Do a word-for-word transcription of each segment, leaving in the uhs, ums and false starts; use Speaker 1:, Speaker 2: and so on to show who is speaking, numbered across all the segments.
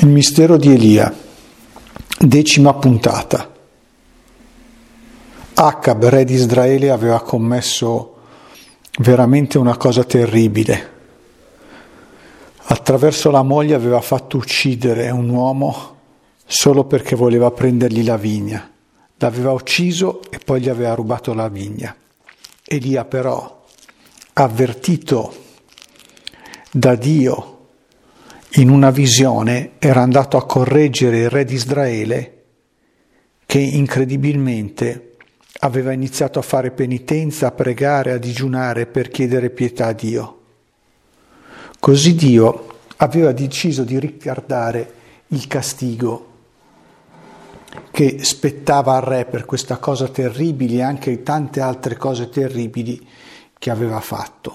Speaker 1: Il mistero di Elia, decima puntata. Acab, re di Israele, aveva commesso veramente una cosa terribile. Attraverso la moglie aveva fatto uccidere un uomo solo perché voleva prendergli la vigna. L'aveva ucciso e poi gli aveva rubato la vigna. Elia però, avvertito da Dio in una visione, era andato a correggere il re di Israele che incredibilmente aveva iniziato a fare penitenza, a pregare, a digiunare per chiedere pietà a Dio. Così Dio aveva deciso di ritardare il castigo che spettava al re per questa cosa terribile e anche tante altre cose terribili che aveva fatto.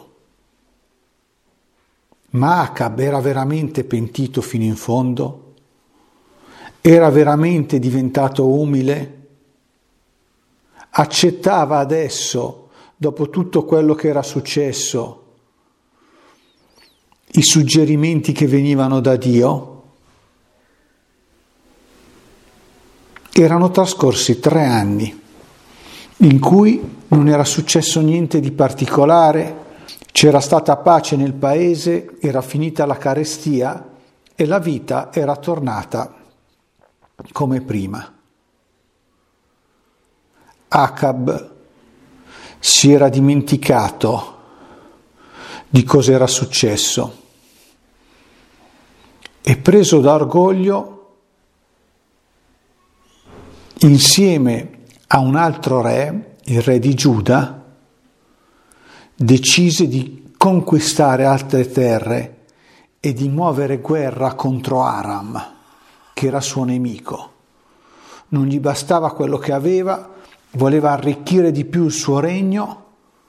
Speaker 1: Ma Acab era veramente pentito fino in fondo? Era veramente diventato umile? Accettava adesso, dopo tutto quello che era successo, i suggerimenti che venivano da Dio? Erano trascorsi tre anni in cui non era successo niente di particolare, c'era stata pace nel paese, era finita la carestia e la vita era tornata come prima. Acab si era dimenticato di cosa era successo e, preso da orgoglio, insieme a un altro re, il re di Giuda, decise di conquistare altre terre e di muovere guerra contro Aram, che era suo nemico. Non gli bastava quello che aveva, voleva arricchire di più il suo regno,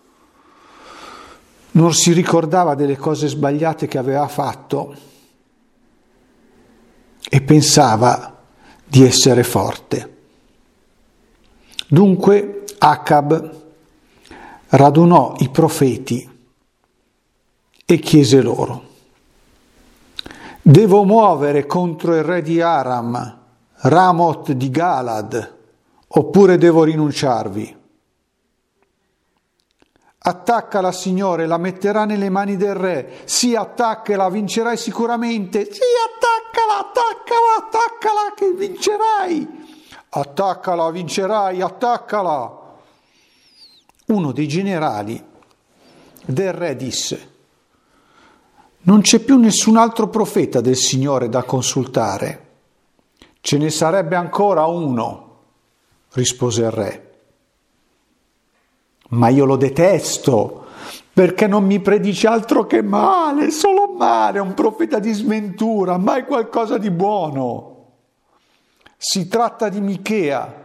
Speaker 1: non si ricordava delle cose sbagliate che aveva fatto e pensava di essere forte. Dunque Acab radunò i profeti e chiese loro: devo muovere contro il re di Aram Ramoth di Galad, oppure devo rinunciarvi? Attaccala, Signore, la metterà nelle mani del re. Sì, attaccala, vincerai sicuramente. Sì, attaccala, attaccala, attaccala, che vincerai. Attaccala, vincerai, attaccala. Uno dei generali del re disse: non c'è più nessun altro profeta del Signore da consultare. Ce ne sarebbe ancora uno, rispose il re. Ma io lo detesto, perché non mi predice altro che male, solo male, un profeta di sventura, mai qualcosa di buono. Si tratta di Michea.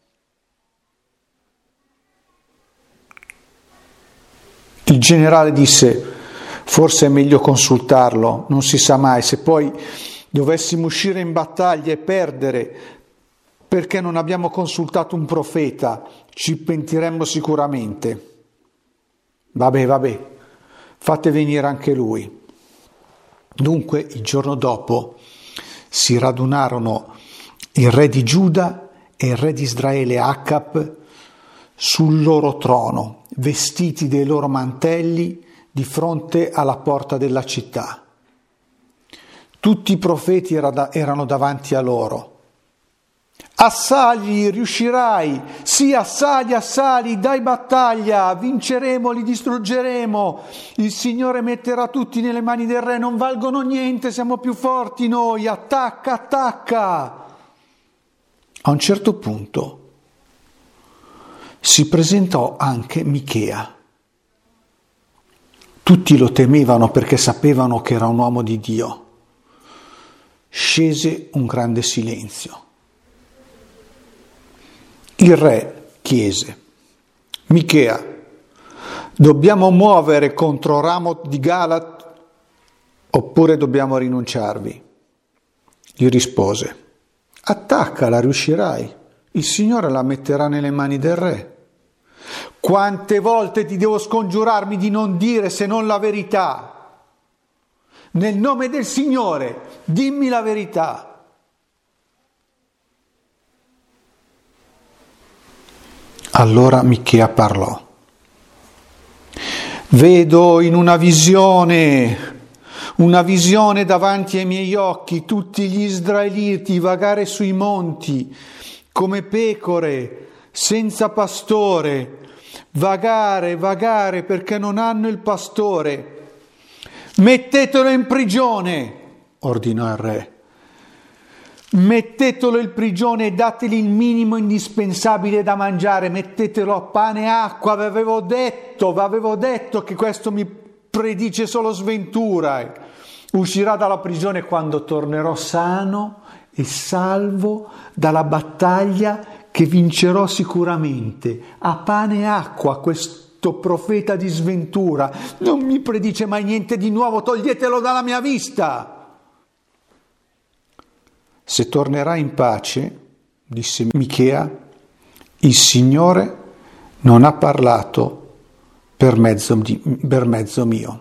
Speaker 1: Il generale disse: forse è meglio consultarlo, non si sa mai, se poi dovessimo uscire in battaglia e perdere perché non abbiamo consultato un profeta, ci pentiremmo sicuramente. Vabbè, vabbè, fate venire anche lui. Dunque, il giorno dopo si radunarono il re di Giuda e il re di Israele Acab sul loro trono, vestiti dei loro mantelli, di fronte alla porta della città. Tutti i profeti erano davanti a loro. Assali, riuscirai, sì, assali, assali, dai battaglia, vinceremo, li distruggeremo, il Signore metterà tutti nelle mani del re, non valgono niente, siamo più forti noi, attacca, attacca. A un certo punto si presentò anche Michea. Tutti lo temevano perché sapevano che era un uomo di Dio. Scese un grande silenzio. Il re chiese: Michea, dobbiamo muovere contro Ramoth di Galad oppure dobbiamo rinunciarvi? Gli rispose: attaccala, riuscirai, il Signore la metterà nelle mani del re. Quante volte ti devo scongiurarmi di non dire se non la verità? nel nome del Signore, dimmi la verità. Allora Michea parlò. Vedo in una visione, una visione davanti ai miei occhi, tutti gli israeliti vagare sui monti come pecore senza pastore, vagare, vagare perché non hanno il pastore. Mettetelo in prigione, ordinò il re. Mettetelo in prigione e dategli il minimo indispensabile da mangiare, mettetelo a pane e acqua, vi avevo detto, vi avevo detto che questo mi predice solo sventura. Uscirà dalla prigione quando tornerò sano e salvo dalla battaglia che vincerò sicuramente. A pane e acqua questo profeta di sventura non mi predice mai niente di nuovo, toglietelo dalla mia vista. Se tornerà in pace, disse Michea, il Signore non ha parlato per mezzo, di, per mezzo mio.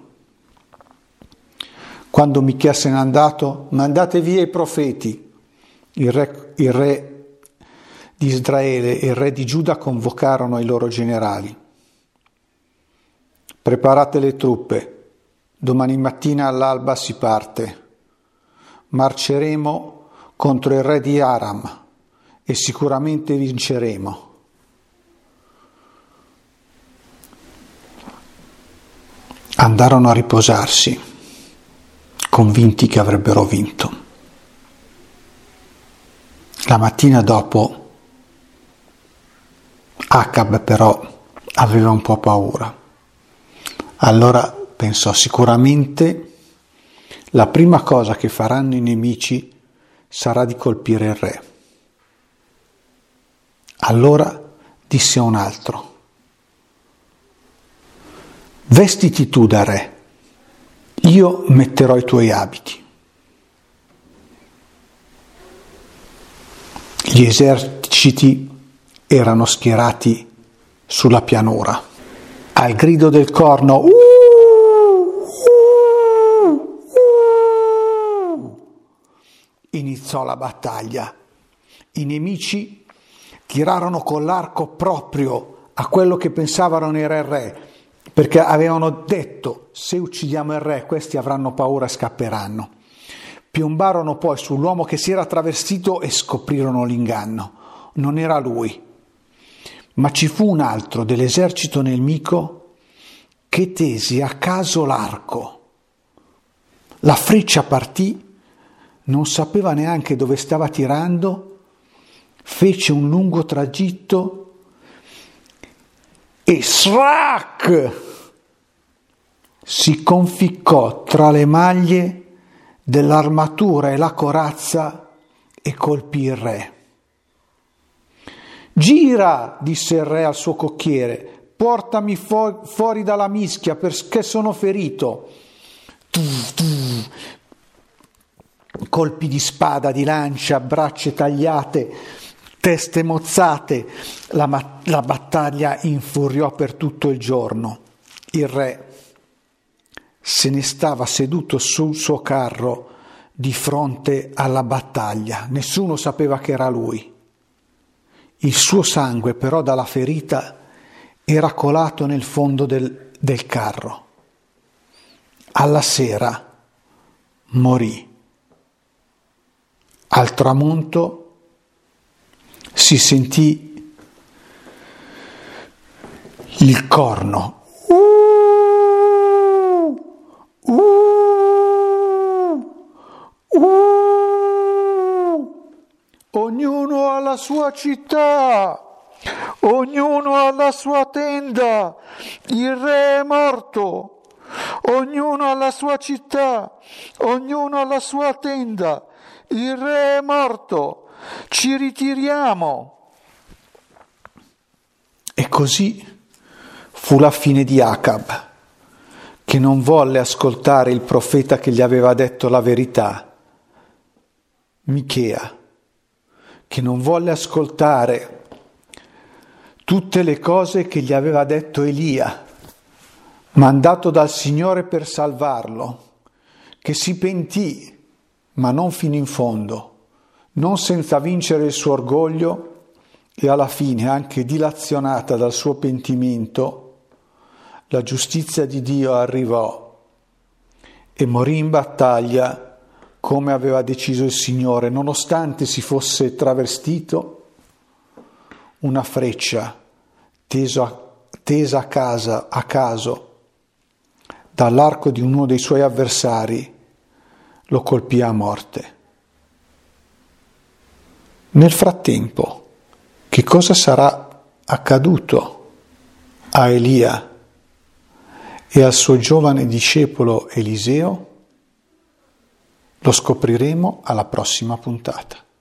Speaker 1: Quando Michea se n'è andato, mandate via i profeti. Il re, il re di Israele e il re di Giuda convocarono i loro generali. Preparate le truppe, domani mattina all'alba si parte. Marceremo contro il re di Aram e sicuramente vinceremo. Andarono a riposarsi, convinti che avrebbero vinto. La mattina dopo, Acab però aveva un po' paura. Allora pensò, sicuramente la prima cosa che faranno i nemici sarà di colpire il re. Allora disse a un altro: vestiti tu da re, io metterò i tuoi abiti. Gli eserciti erano schierati sulla pianura. Al grido del corno, uh, uh, uh, iniziò la battaglia. I nemici tirarono con l'arco proprio a quello che pensavano era il re, perché avevano detto: se uccidiamo il re questi avranno paura e scapperanno. Piombarono poi sull'uomo che si era travestito e scoprirono l'inganno. Non era lui, ma ci fu un altro dell'esercito nemico che tese a caso l'arco. La freccia partì, non sapeva neanche dove stava tirando, fece un lungo tragitto e srac! Si conficcò tra le maglie dell'armatura e la corazza e colpì il re. Gira, disse il re al suo cocchiere, portami fu- fuori dalla mischia perché sono ferito. Colpi di spada, di lancia, braccia tagliate, teste mozzate. La, ma- la battaglia infuriò per tutto il giorno. Il re se ne stava seduto sul suo carro di fronte alla battaglia. Nessuno sapeva che era lui. Il suo sangue però dalla ferita era colato nel fondo del, del carro. Alla sera morì. Al tramonto si sentì il corno. Uh, uh, ognuno ha la sua città, ognuno ha la sua tenda, il re è morto, ognuno ha la sua città, ognuno ha la sua tenda, il re è morto, ci ritiriamo. E così fu la fine di Acab, che non volle ascoltare il profeta che gli aveva detto la verità, Michea, che non volle ascoltare tutte le cose che gli aveva detto Elia, mandato dal Signore per salvarlo, che si pentì, ma non fino in fondo, non senza vincere il suo orgoglio, e alla fine, anche dilazionata dal suo pentimento, la giustizia di Dio arrivò e morì in battaglia come aveva deciso il Signore, nonostante si fosse travestito una freccia tesa, tesa a, casa, a caso dall'arco di uno dei suoi avversari, lo colpì a morte. Nel frattempo, che cosa sarà accaduto a Elia e al suo giovane discepolo Eliseo? Lo scopriremo alla prossima puntata.